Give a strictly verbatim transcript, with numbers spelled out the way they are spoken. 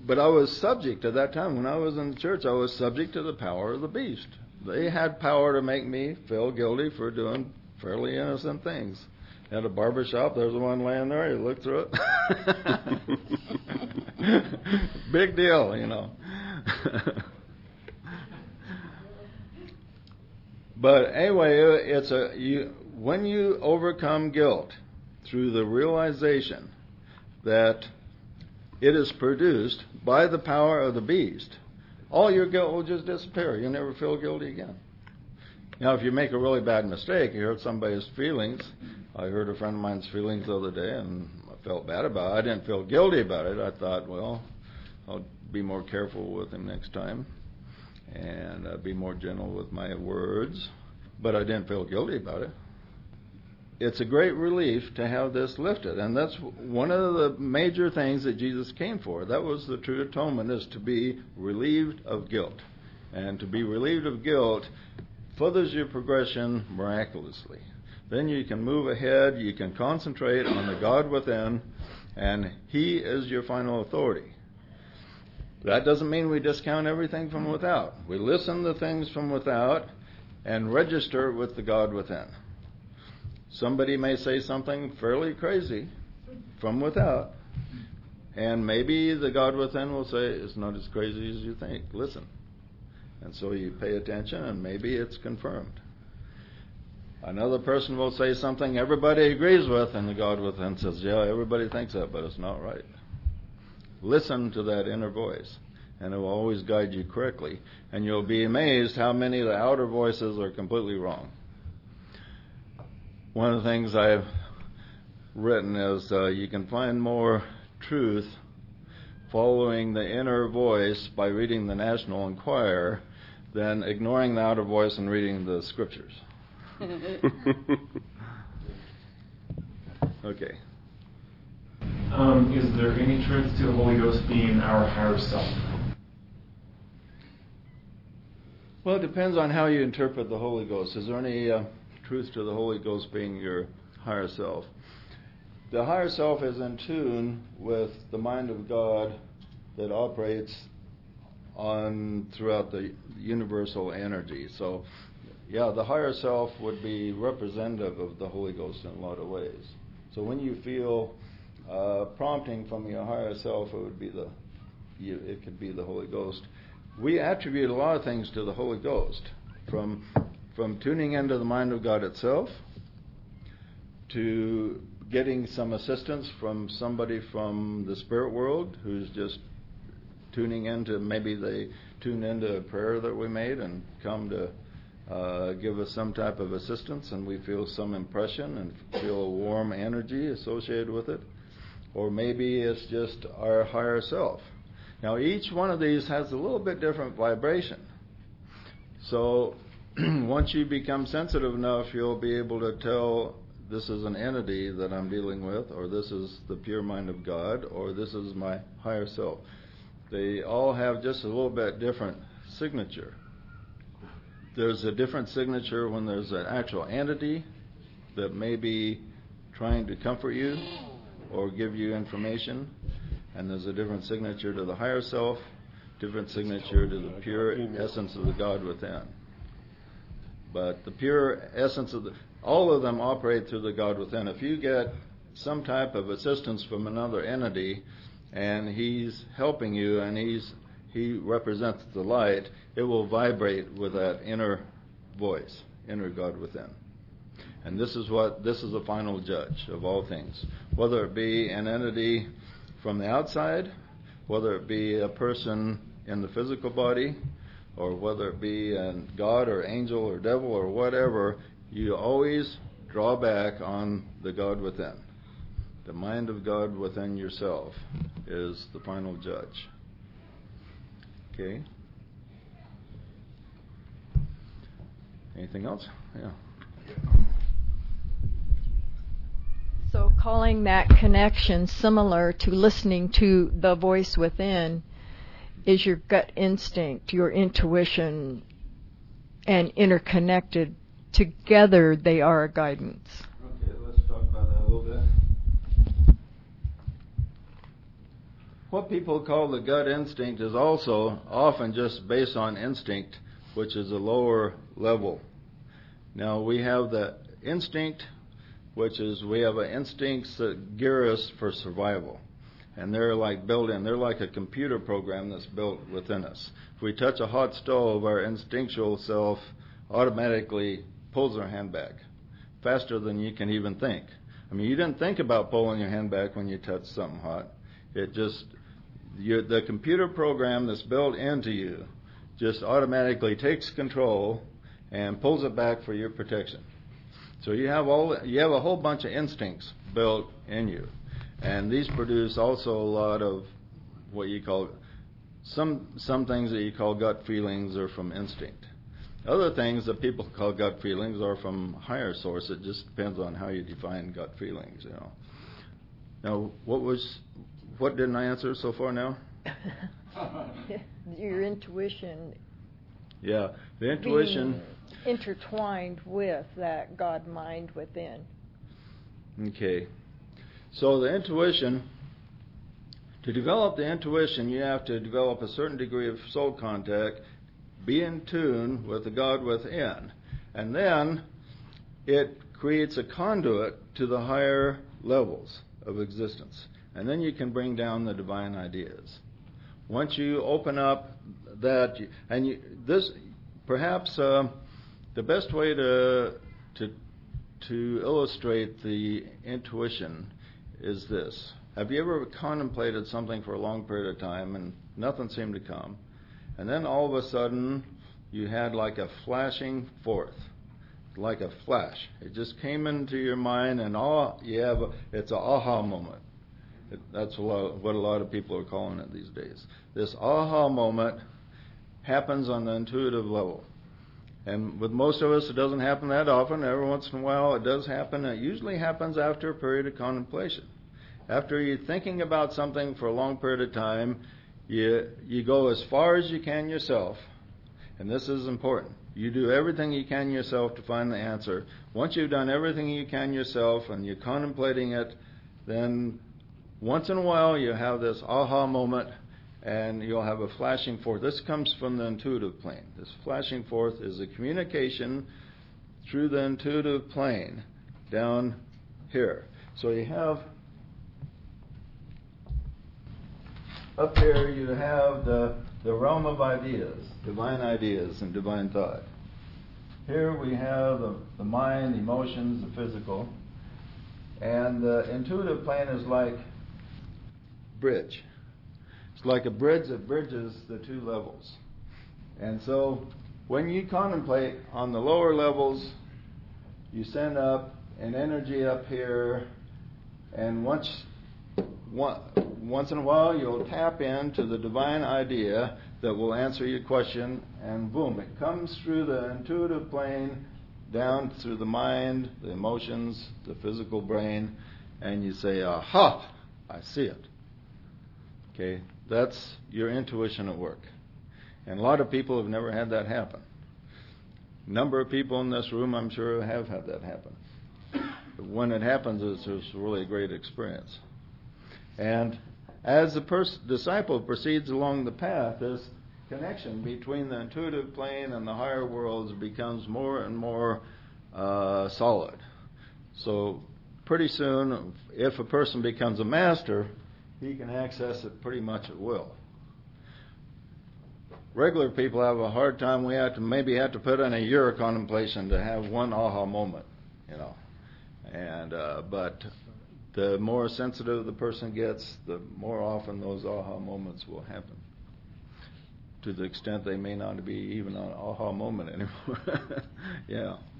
but I was subject at that time. When I was in the church, I was subject to the power of the beast. They had power to make me feel guilty for doing fairly innocent things. At a barber shop, there's one laying there. You look through it. Big deal, you know. But anyway, it's a you when you overcome guilt through the realization that it is produced by the power of the beast, all your guilt will just disappear. You'll never feel guilty again. Now, if you make a really bad mistake, you hurt somebody's feelings. I hurt a friend of mine's feelings the other day, and I felt bad about it. I didn't feel guilty about it. I thought, well, I'll be more careful with him next time, and uh, be more gentle with my words. But I didn't feel guilty about it. It's a great relief to have this lifted, and that's one of the major things that Jesus came for. That was the true atonement, is to be relieved of guilt. And to be relieved of guilt furthers your progression miraculously. Then you can move ahead, you can concentrate on the God within, and He is your final authority. That doesn't mean we discount everything from without. We listen to things from without and register with the God within. Somebody may say something fairly crazy from without, and maybe the God within will say, it's not as crazy as you think. Listen. And so you pay attention, and maybe it's confirmed. Another person will say something everybody agrees with, and the God within says, yeah, everybody thinks that, but it's not right. Listen to that inner voice, and it will always guide you correctly. And you'll be amazed how many of the outer voices are completely wrong. One of the things I've written is uh, you can find more truth following the inner voice by reading the National Enquirer than ignoring the outer voice and reading the scriptures. Okay. Um, is there any truth to the Holy Ghost being our higher self? Well, it depends on how you interpret the Holy Ghost. Is there any uh, truth to the Holy Ghost being your higher self? The higher self is in tune with the mind of God that operates on throughout the universal energy. So, yeah, the higher self would be representative of the Holy Ghost in a lot of ways. So when you feel uh, prompting from your higher self, it would be the, you, it could be the Holy Ghost. We attribute a lot of things to the Holy Ghost, from from tuning into the mind of God itself, to getting some assistance from somebody from the spirit world who's just tuning into, maybe they tune into a prayer that we made and come to uh, give us some type of assistance, and we feel some impression and feel a warm energy associated with it. Or maybe it's just our higher self. Now, each one of these has a little bit different vibration. So once you become sensitive enough, you'll be able to tell, this is an entity that I'm dealing with, or this is the pure mind of God, or this is my higher self. They all have just a little bit different signature. There's a different signature when there's an actual entity that may be trying to comfort you or give you information. And there's a different signature to the higher self, different signature to the pure essence of the God within. But the pure essence of the, all of them operate through the God within. If you get some type of assistance from another entity, and he's helping you, and he's he represents the light, it will vibrate with that inner voice, inner God within. And this is what this is the final judge of all things, whether it be an entity from the outside, whether it be a person in the physical body, or whether it be a God or angel or devil or whatever. You always draw back on the God within. The mind of God within yourself is the final judge. Okay? Anything else? Yeah. So calling that connection similar to listening to the voice within is your gut instinct, your intuition, and interconnected. Together they are a guidance. Okay, let's talk about that a little bit. what people call the gut instinct is also often just based on instinct, which is a lower level. Now we have the instinct, which is we have instincts that gear us for survival. And they're like built in. They're like a computer program that's built within us. If we touch a hot stove, our instinctual self automatically pulls our hand back faster than you can even think. I mean, you didn't think about pulling your hand back when you touched something hot. It just, you, the computer program that's built into you just automatically takes control and pulls it back for your protection. So you have all, you have a whole bunch of instincts built in you. And these produce also a lot of what you call, some some things that you call gut feelings are from instinct. Other things that people call gut feelings are from higher source. It just depends on how you define gut feelings, you know. Now, what was, what didn't I answer so far now? Your intuition. Yeah, the intuition. Being intertwined with that God mind within. Okay. So the intuition, to develop the intuition, you have to develop a certain degree of soul contact, be in tune with the God within, and then it creates a conduit to the higher levels of existence. And then you can bring down the divine ideas. Once you open up that, and you, this, perhaps uh, the best way to, to, to illustrate the intuition is this. Have you ever contemplated something for a long period of time and nothing seemed to come? And then all of a sudden you had like a flashing forth, like a flash. It just came into your mind and all you have, a, it's an aha moment. It, that's a lot, what a lot of people are calling it these days. This aha moment happens on the intuitive level. And with most of us, it doesn't happen that often. Every once in a while, it does happen. It usually happens after a period of contemplation. After you're thinking about something for a long period of time, you you go as far as you can yourself. And this is important. You do everything you can yourself to find the answer. Once you've done everything you can yourself and you're contemplating it, then once in a while you have this aha moment, and you'll have a flashing forth. This comes from the intuitive plane. This flashing forth is a communication through the intuitive plane down here. So you have, up here you have the, the realm of ideas, divine ideas and divine thought. Here we have the, the mind, the emotions, the physical. And the intuitive plane is like bridge. It's like a bridge that bridges the two levels. And so when you contemplate on the lower levels, you send up an energy up here, and once one, once in a while you'll tap into the divine idea that will answer your question, and boom, it comes through the intuitive plane down through the mind, the emotions, the physical brain, and you say, aha, I see it. Okay, that's your intuition at work. And a lot of people have never had that happen. A number of people in this room, I'm sure, have had that happen. When it happens, it's, it's really a great experience. And as the pers- disciple proceeds along the path, this connection between the intuitive plane and the higher worlds becomes more and more uh, solid. So pretty soon, if a person becomes a master, he can access it pretty much at will. Regular people have a hard time. We have to maybe have to put in a year of contemplation to have one aha moment, you know. And uh, but the more sensitive the person gets, the more often those aha moments will happen. To the extent they may not be even an aha moment anymore. Yeah.